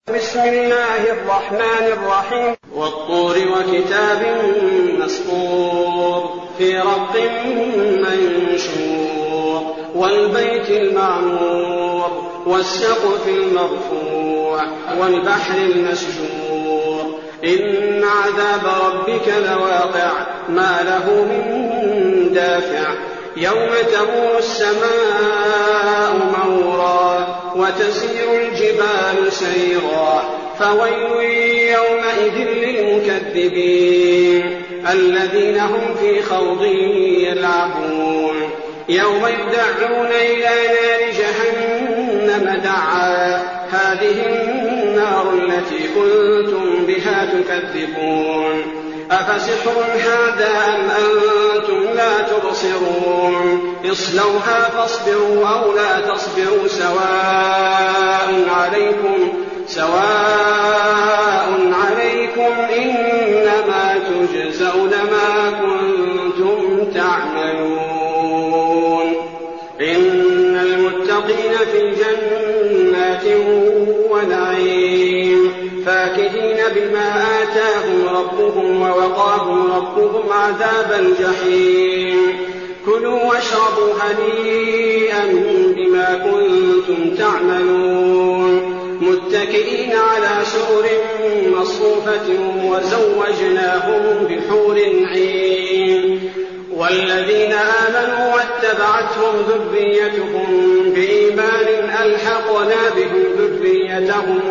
بسم الله الرحمن الرحيم. والطور وكتاب مسطور في رق منشور والبيت المعمور والسقف المرفوع والبحر المسجور إن عذاب ربك لواقع ما له من دافع يوم تمور السماء مورا وتسير الجبال سيرا فويل يومئذ للمكذبين الذين هم في خوض يلعبون يوم يدعون إلى نار جهنم دعا هذه النار التي كنتم بها تكذبون أفسحر هذا أم أنتم لا تبصرون اصلوها فاصبروا أو لا تصبروا سواء عليكم إنما تجزون ما كنتم تعملون إن المتقين في جنات ونعيم فاكهين بما آتاهم ربهم ووقاهم ربهم عذاب الجحيم كلوا واشربوا هنيئا بما كنتم تعملون متكئين على سرر مصفوفة وزوجناهم بحور عين والذين آمنوا واتبعتهم ذريتهم بإيمان ألحقنا بهم ذريتهم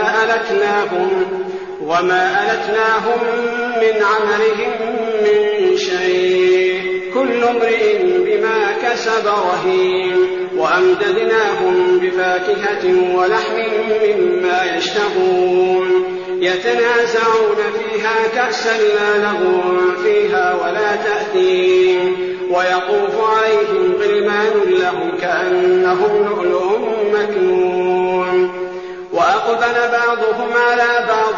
وما ألتناهم من عملهم من شيء كل امرئ بما كسب رهين وأمددناهم بفاكهة ولحم مما يشتهون يتنازعون فيها كأسا لا لغو فيها ولا تأثيم ويطوف عليهم غلمان لهم كأنهم لؤلؤ مكنون وأقبل بعضهم على بعض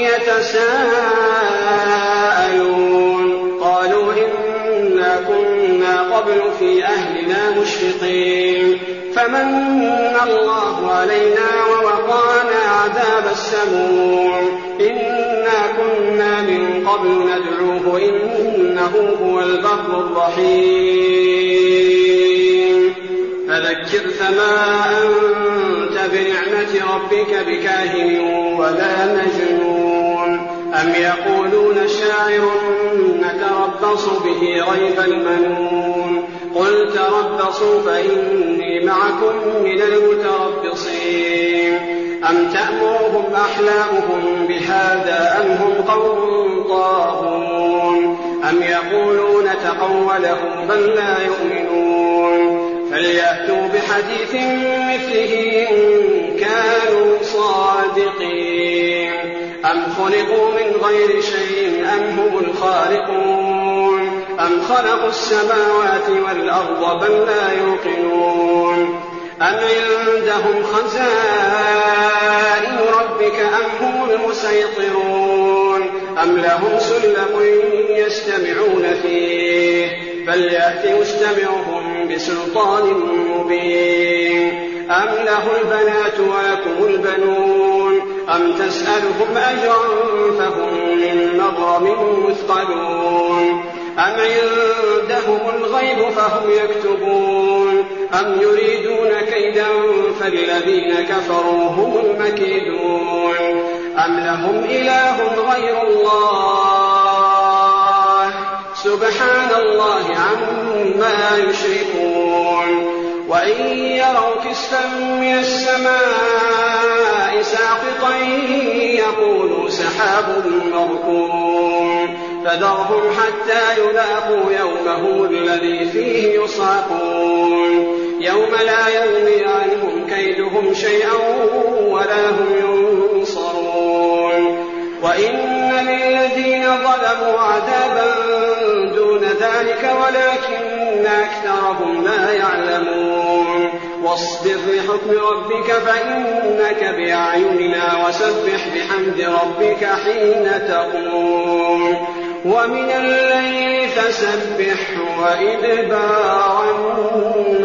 يتساءلون قالوا إنا كنا قبل في أهلنا مشفقين فمن الله علينا ووقانا عذاب السموم إنا كنا من قبل ندعوه إنه هو البر الرحيم فذكر فما أنت بنعمة ربك بكاهن ولا مجنون أم يقولون شاعر نتربص به ريب المنون قل تربصوا فإني معكم من المتربصين أم تأمرهم أحلامهم بهذا أم هم قوم طاغون أم يقولون تقوله بل لا يؤمنون فليأتوا بحديث مثله إن كانوا صادقين أم خلقوا من غير شيء أم هم الخالقون أم خلقوا السماوات والأرض بل لا يوقنون أم عندهم خزائن ربك أم هم المسيطرون أم لهم سلم يستمعون فيه فليأت مستمعهم بسلطان مبين أم له البنات ولكم البنون أم تسألهم أجرا فهم من مغرم مثقلون أم عندهم الغيب فهم يكتبون أم يريدون كيدا فالذين كفروا هم المكيدون أم لهم إله غير الله سبحان الله عما يشركون وإن يروا كسفا من السماء ساقطا يقولوا سحاب مركوم فذرهم حتى يلاقوا يومهم الذي فيه يصعقون يوم لا يغني عنهم كيدهم شيئا ولا هم ينصرون وإن للذين ظلموا عذابا دون ذلك ولكن أكثرهم لا يعلمون واصبر لحكم ربك فإنك بأعيننا وسبح بحمد ربك حين تقوم ومن الليل فسبح وإدبار النجوم